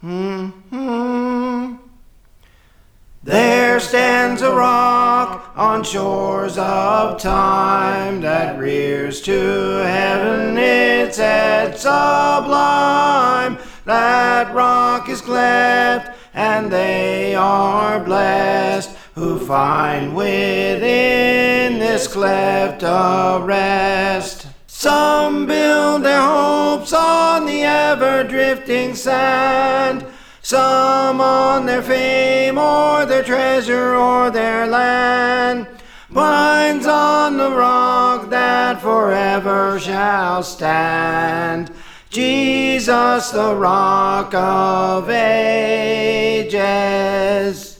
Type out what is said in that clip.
There stands a rock on shores of time that rears to heaven its head sublime. That rock is cleft, and they are blessed who find within this cleft a rest. Some build their hopes on the ever-drifting sand, some on their fame or their treasure or their land. Mine's on the rock that forever shall stand, Jesus, the Rock of Ages.